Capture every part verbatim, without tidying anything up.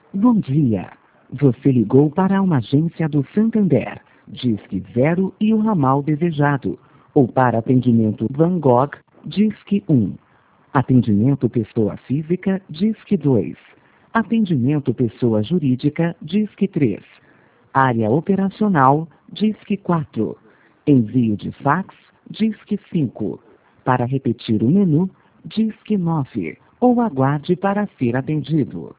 Bom dia. Você ligou para uma agência do Santander. Disque zero e o ramal desejado. Ou para atendimento Van Gogh, Disque um. Atendimento pessoa física, Disque dois. Atendimento pessoa jurídica, Disque três. Área operacional, Disque quatro. Envio de fax, Disque cinco. Para repetir o menu, Disque nove. Ou aguarde para ser atendido.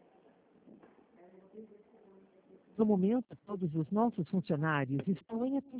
No momento, todos os nossos funcionários estão em